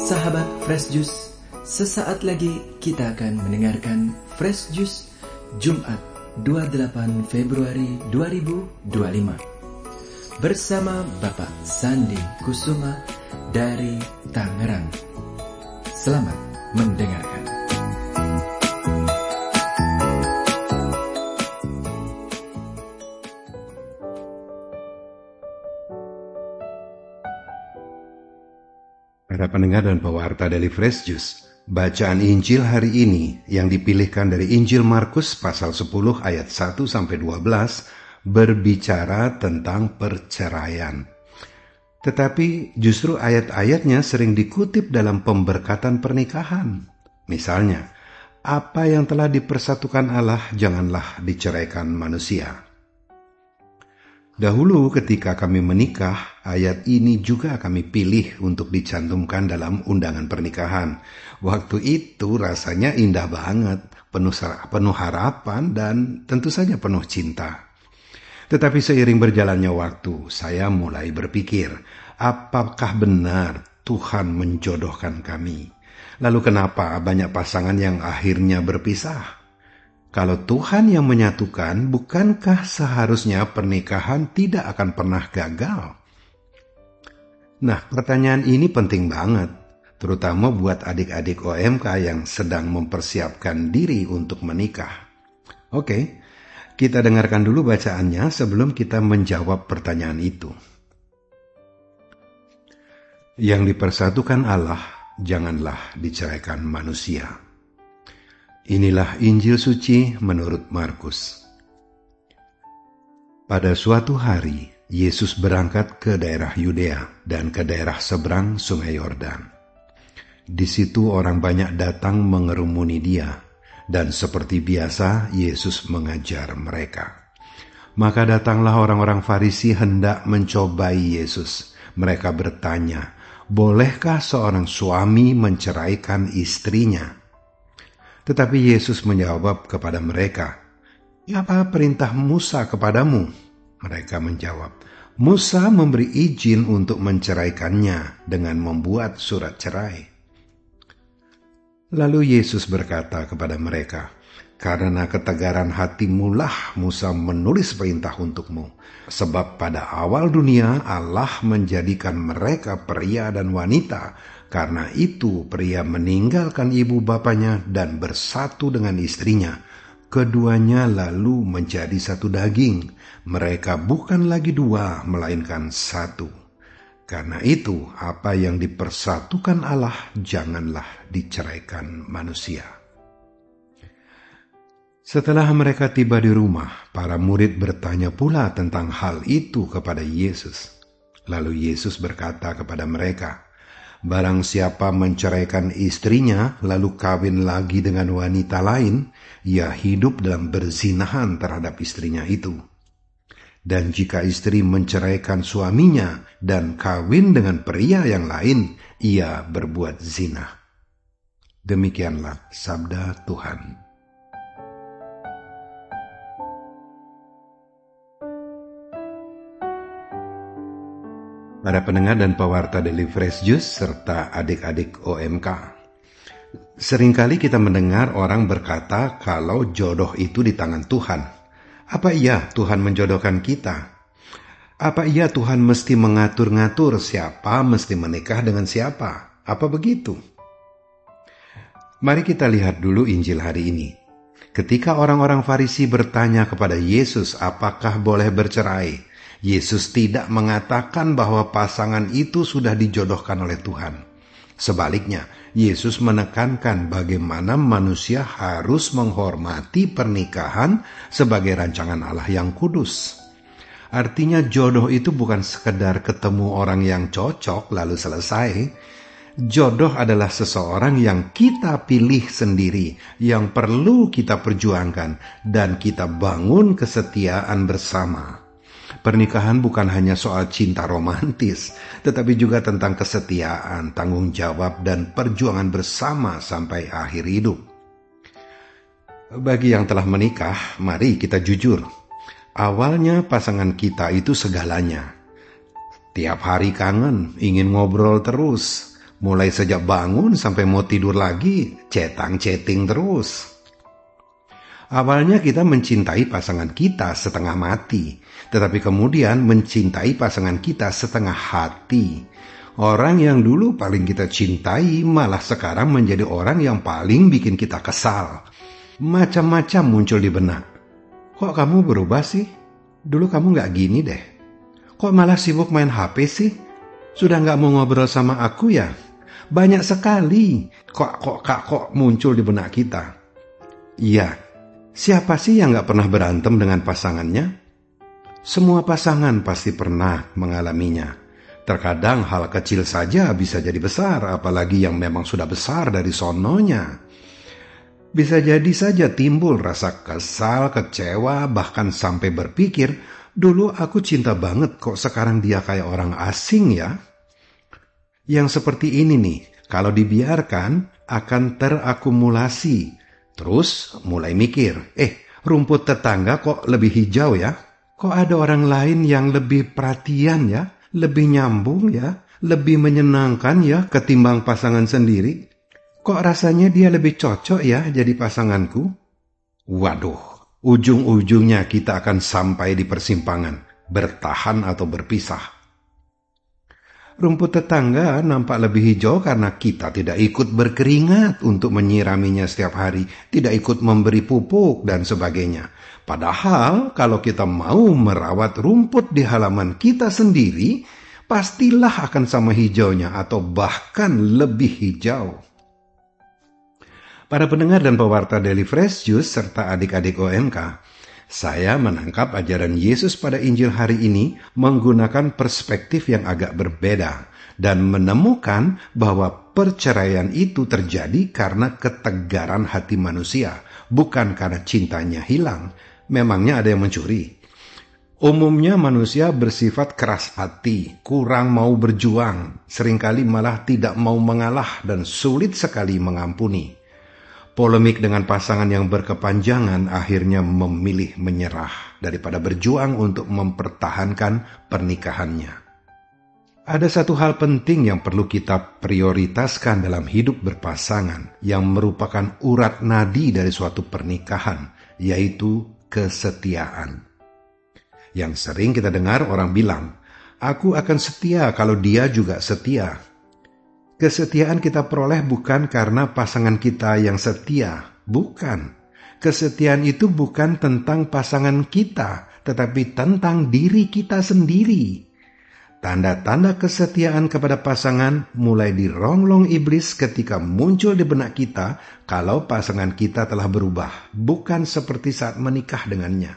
Sahabat Fresh Juice, sesaat lagi kita akan mendengarkan Fresh Juice Jumat 28 Februari 2025 bersama Bapak Sandi Kusuma dari Tangerang. Selamat mendengarkan. Para pendengar dan pewarta dari Fresh Juice, bacaan Injil hari ini yang dipilihkan dari Injil Markus pasal 10 ayat 1-12 berbicara tentang perceraian. Tetapi justru ayat-ayatnya sering dikutip dalam pemberkatan pernikahan. Misalnya, apa yang telah dipersatukan Allah janganlah diceraikan manusia. Dahulu ketika kami menikah, ayat ini juga kami pilih untuk dicantumkan dalam undangan pernikahan. Waktu itu rasanya indah banget, penuh harapan dan tentu saja penuh cinta. Tetapi seiring berjalannya waktu, saya mulai berpikir, apakah benar Tuhan menjodohkan kami? Lalu kenapa banyak pasangan yang akhirnya berpisah? Kalau Tuhan yang menyatukan, bukankah seharusnya pernikahan tidak akan pernah gagal? Nah, pertanyaan ini penting banget, terutama buat adik-adik OMK yang sedang mempersiapkan diri untuk menikah. Oke, kita dengarkan dulu bacaannya sebelum kita menjawab pertanyaan itu. Yang dipersatukan Allah, janganlah diceraikan manusia. Inilah Injil suci menurut Markus. Pada suatu hari, Yesus berangkat ke daerah Yudea dan ke daerah seberang Sungai Yordan. Di situ orang banyak datang mengerumuni dia, dan seperti biasa Yesus mengajar mereka. Maka datanglah orang-orang Farisi hendak mencobai Yesus. Mereka bertanya, bolehkah seorang suami menceraikan istrinya? Tetapi Yesus menjawab kepada mereka, apa perintah Musa kepadamu? Mereka menjawab, Musa memberi izin untuk menceraikannya dengan membuat surat cerai. Lalu Yesus berkata kepada mereka, karena ketegaran hatimulah Musa menulis perintah untukmu. Sebab pada awal dunia Allah menjadikan mereka pria dan wanita. Karena itu pria meninggalkan ibu bapanya dan bersatu dengan istrinya. Keduanya lalu menjadi satu daging. Mereka bukan lagi dua, melainkan satu. Karena itu apa yang dipersatukan Allah janganlah diceraikan manusia. Setelah mereka tiba di rumah, para murid bertanya pula tentang hal itu kepada Yesus. Lalu Yesus berkata kepada mereka, barang siapa menceraikan istrinya lalu kawin lagi dengan wanita lain, ia hidup dalam berzinahan terhadap istrinya itu. Dan jika istri menceraikan suaminya dan kawin dengan pria yang lain, ia berbuat zina. Demikianlah sabda Tuhan. Para pendengar dan pewarta dari Fresh Juice serta adik-adik OMK. Seringkali kita mendengar orang berkata kalau jodoh itu di tangan Tuhan. Apa iya Tuhan menjodohkan kita? Apa iya Tuhan mesti mengatur-ngatur siapa mesti menikah dengan siapa? Apa begitu? Mari kita lihat dulu Injil hari ini. Ketika orang-orang Farisi bertanya kepada Yesus apakah boleh bercerai, Yesus tidak mengatakan bahwa pasangan itu sudah dijodohkan oleh Tuhan. Sebaliknya, Yesus menekankan bagaimana manusia harus menghormati pernikahan sebagai rancangan Allah yang kudus. Artinya jodoh itu bukan sekedar ketemu orang yang cocok lalu selesai. Jodoh adalah seseorang yang kita pilih sendiri, yang perlu kita perjuangkan, dan kita bangun kesetiaan bersama. Pernikahan bukan hanya soal cinta romantis, tetapi juga tentang kesetiaan, tanggung jawab, dan perjuangan bersama sampai akhir hidup. Bagi yang telah menikah, mari kita jujur. Awalnya pasangan kita itu segalanya. Tiap hari kangen, ingin ngobrol terus. Mulai sejak bangun sampai mau tidur lagi, cetang-ceting terus. Awalnya kita mencintai pasangan kita setengah mati, tetapi kemudian mencintai pasangan kita setengah hati. Orang yang dulu paling kita cintai malah sekarang menjadi orang yang paling bikin kita kesal. Macam-macam muncul di benak. Kok kamu berubah sih? Dulu kamu gak gini deh. Kok malah sibuk main HP sih? Sudah gak mau ngobrol sama aku ya? Banyak sekali kok muncul di benak kita. Iya, siapa sih yang gak pernah berantem dengan pasangannya? Semua pasangan pasti pernah mengalaminya. Terkadang hal kecil saja bisa jadi besar, apalagi yang memang sudah besar dari sononya. Bisa jadi saja timbul rasa kesal, kecewa, bahkan sampai berpikir, dulu aku cinta banget kok sekarang dia kayak orang asing ya. Yang seperti ini nih, kalau dibiarkan akan terakumulasi. Terus mulai mikir, rumput tetangga kok lebih hijau ya? Kok ada orang lain yang lebih perhatian ya? Lebih nyambung ya? Lebih menyenangkan ya ketimbang pasangan sendiri? Kok rasanya dia lebih cocok ya jadi pasanganku? Waduh, ujung-ujungnya kita akan sampai di persimpangan, bertahan atau berpisah. Rumput tetangga nampak lebih hijau karena kita tidak ikut berkeringat untuk menyiraminya setiap hari, tidak ikut memberi pupuk dan sebagainya. Padahal kalau kita mau merawat rumput di halaman kita sendiri, pastilah akan sama hijaunya atau bahkan lebih hijau. Para pendengar dan pewarta Daily Fresh Juice serta adik-adik OMK, saya menangkap ajaran Yesus pada Injil hari ini menggunakan perspektif yang agak berbeda dan menemukan bahwa perceraian itu terjadi karena ketegaran hati manusia, bukan karena cintanya hilang. Memangnya ada yang mencuri? Umumnya manusia bersifat keras hati, kurang mau berjuang, seringkali malah tidak mau mengalah dan sulit sekali mengampuni. Polemik dengan pasangan yang berkepanjangan akhirnya memilih menyerah daripada berjuang untuk mempertahankan pernikahannya. Ada satu hal penting yang perlu kita prioritaskan dalam hidup berpasangan yang merupakan urat nadi dari suatu pernikahan, yaitu kesetiaan. Yang sering kita dengar orang bilang, "Aku akan setia kalau dia juga setia." Kesetiaan kita peroleh bukan karena pasangan kita yang setia, bukan. Kesetiaan itu bukan tentang pasangan kita, tetapi tentang diri kita sendiri. Tanda-tanda kesetiaan kepada pasangan mulai dironglong iblis ketika muncul di benak kita kalau pasangan kita telah berubah, bukan seperti saat menikah dengannya.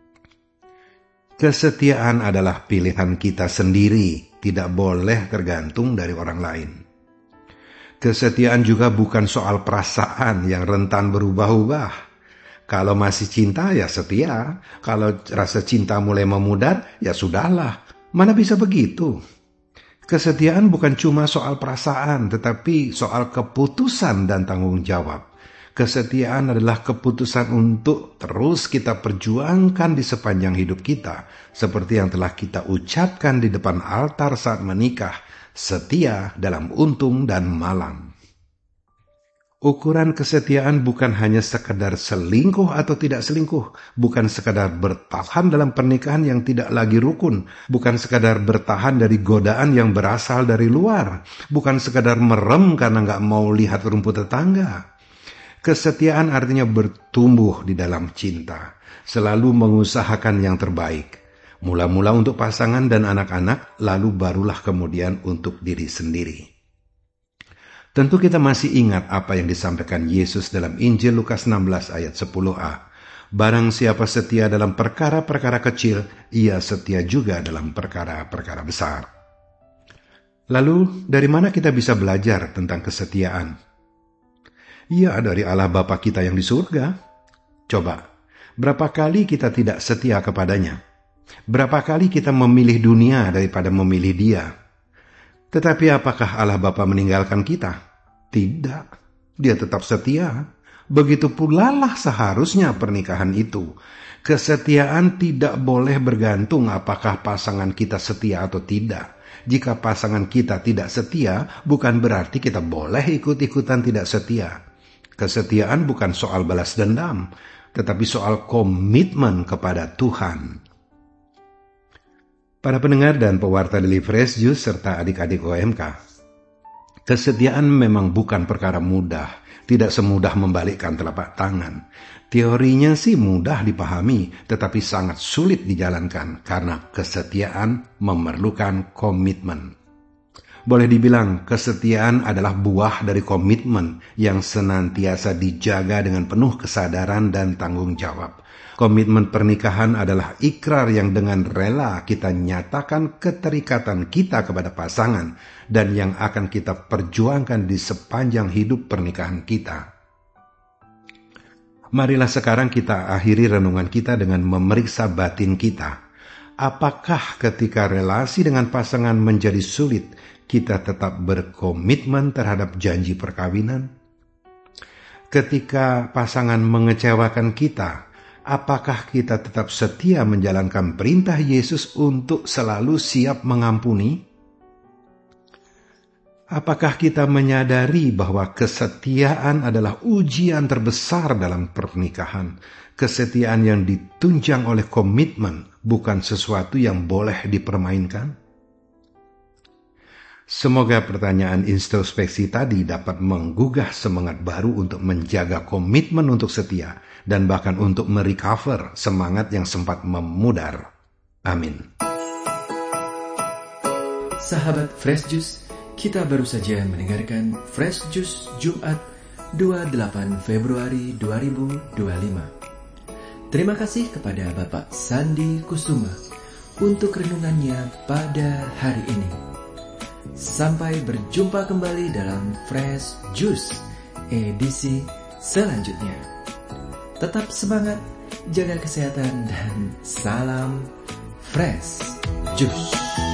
Kesetiaan adalah pilihan kita sendiri, tidak boleh tergantung dari orang lain. Kesetiaan juga bukan soal perasaan yang rentan berubah-ubah. Kalau masih cinta ya setia, kalau rasa cinta mulai memudar ya sudahlah. Mana bisa begitu? Kesetiaan bukan cuma soal perasaan, tetapi soal keputusan dan tanggung jawab. Kesetiaan adalah keputusan untuk terus kita perjuangkan di sepanjang hidup kita, seperti yang telah kita ucapkan di depan altar saat menikah. Setia dalam untung dan malang. Ukuran kesetiaan bukan hanya sekadar selingkuh atau tidak selingkuh, bukan sekadar bertahan dalam pernikahan yang tidak lagi rukun, bukan sekadar bertahan dari godaan yang berasal dari luar, bukan sekadar merem karena nggak mau lihat rumput tetangga. Kesetiaan artinya bertumbuh di dalam cinta, selalu mengusahakan yang terbaik. Mula-mula untuk pasangan dan anak-anak, lalu barulah kemudian untuk diri sendiri. Tentu kita masih ingat apa yang disampaikan Yesus dalam Injil Lukas 16 ayat 10a. Barang siapa setia dalam perkara-perkara kecil, ia setia juga dalam perkara-perkara besar. Lalu, dari mana kita bisa belajar tentang kesetiaan? Ya, dari Allah Bapa kita yang di surga. Coba, berapa kali kita tidak setia kepadanya? Berapa kali kita memilih dunia daripada memilih Dia? Tetapi apakah Allah Bapa meninggalkan kita? Tidak. Dia tetap setia. Begitu pula lah seharusnya pernikahan itu. Kesetiaan tidak boleh bergantung apakah pasangan kita setia atau tidak. Jika pasangan kita tidak setia, bukan berarti kita boleh ikut-ikutan tidak setia. Kesetiaan bukan soal balas dendam, tetapi soal komitmen kepada Tuhan. Para pendengar dan pewarta Daily Fresh Juice serta adik-adik OMK, kesetiaan memang bukan perkara mudah, tidak semudah membalikkan telapak tangan. Teorinya sih mudah dipahami, tetapi sangat sulit dijalankan karena kesetiaan memerlukan komitmen. Boleh dibilang kesetiaan adalah buah dari komitmen yang senantiasa dijaga dengan penuh kesadaran dan tanggung jawab. Komitmen pernikahan adalah ikrar yang dengan rela kita nyatakan keterikatan kita kepada pasangan dan yang akan kita perjuangkan di sepanjang hidup pernikahan kita. Marilah sekarang kita akhiri renungan kita dengan memeriksa batin kita. Apakah ketika relasi dengan pasangan menjadi sulit, kita tetap berkomitmen terhadap janji perkawinan? Ketika pasangan mengecewakan kita, apakah kita tetap setia menjalankan perintah Yesus untuk selalu siap mengampuni? Apakah kita menyadari bahwa kesetiaan adalah ujian terbesar dalam pernikahan? Kesetiaan yang ditunjang oleh komitmen bukan sesuatu yang boleh dipermainkan. Semoga pertanyaan introspeksi tadi dapat menggugah semangat baru untuk menjaga komitmen untuk setia dan bahkan untuk merecover semangat yang sempat memudar. Amin. Sahabat Fresh Juice, kita baru saja mendengarkan Fresh Juice Jumat 28 Februari 2025. Terima kasih kepada Bapak Sandi Kusuma untuk renungannya pada hari ini. Sampai berjumpa kembali dalam Fresh Juice edisi selanjutnya. Tetap semangat, jaga kesehatan, dan salam Fresh Juice.